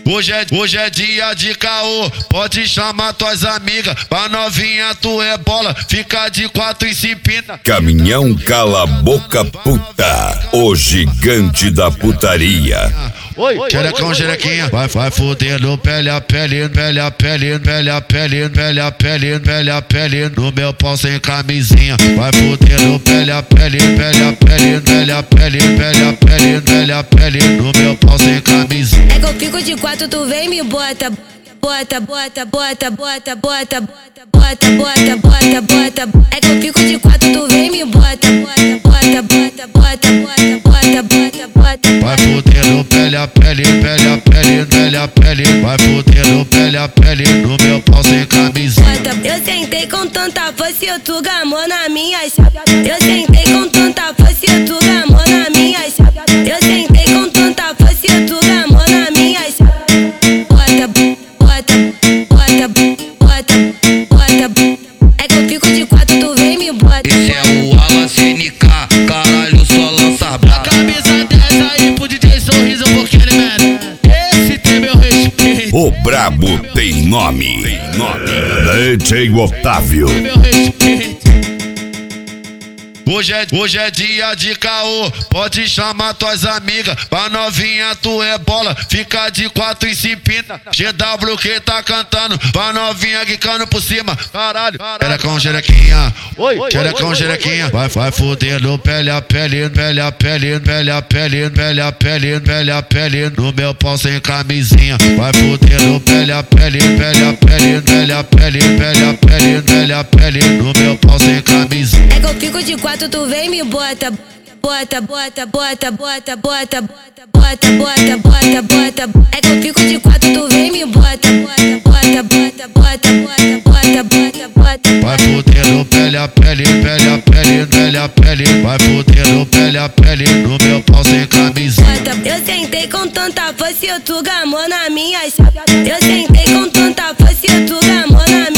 Hoje é dia de caô, pode chamar tuas amigas. Pra novinha tu é bola, fica de 4 e se empina. Caminhão Cala Boca Puta, o gigante da putaria. Xerecão, xerequinha, vai fudendo pele a pele, pele a pele, pele a pele, pele a pele, pele a pele, no meu pau sem camisinha. Vai fudendo pele a pele, pele a pele, pele a pele, pele a pele, pele a pele, no meu pau sem camisinha. É que eu fico de 4, tu vem me bota, bota, bota, bota, bota, bota, bota, bota, bota, bota. É que eu fico de 4, tu vem me bota, bota, bota, bota, bota, bota, bota, bota. Vai fudendo pele a pele, pele a pele, pele a pele, vai fudendo pele a pele, no meu pau sem camisinha. Eu sentei com tanta força e tu gamou na minha chave. Eu sentei com tanta força e tu gamou na minha chave. Eu sentei com tanta força e tu gamou na minha chave. Bota, bota, bota, bota, bota. É que eu fico de 4, tu vem me bota. Esse é o Alan CNK, caralho, só lança brava. A camisa dessa aí pro DJ Sorriso porque ele merece. Esse tem meu respeito. O brabo tem nome. DJ Otávio. Tem meu respeito. Hoje é dia de caô, pode chamar tuas amigas. Pra novinha tu é bola, fica de 4 e se empina. GW que tá cantando, pra novinha quicando por cima. Caralho, xerecão, xerequinha, xerecão, xerequinha. Vai fudendo pele a pele, pele a pele, pele a pele, pele a pele, pele a pele, no meu pau sem camisinha. Vai fudendo pele a pele, pele a pele, pele a pele, pele a pele, pele a pele, no meu pau sem camisinha. É que eu fico de 4, tu vem me bota, bota, bota, bota, bota, bota, bota, bota, bota, bota. É que eu fico de 4, tu vem me bota, bota, bota, bota, bota, bota, bota, bota. Vai fudendo pele a pele, pele a pele, pele a pele, vai fudendo pele a pele, no meu pau sem camisinha. Eu sentei com tanta força e tu gamou na minha chave. Eu sentei com tanta força e tu gamou na